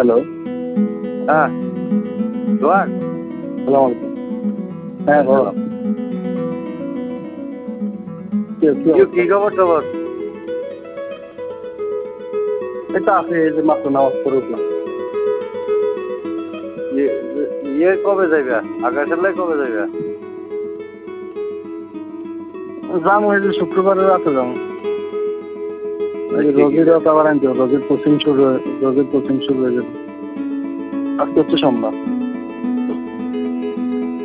Hello. হ্যাঁ সোহাগ, সালাম আলাইকুম। হ্যাঁ বলো। কি খবর টবর? এটা আছে, এই যে মাত্র নামাজ পড়ে উঠলাম। ইয়ে কবে যাইবা? আগারতলায় কবে যাইবা? যাবো এই যে শুক্রবারের রাতে যাবো। রোগীর রাত আবার আনতে হবে, রোগীর কোচিং শুরু হয়ে যাবে। আজকে হচ্ছে সোমবার।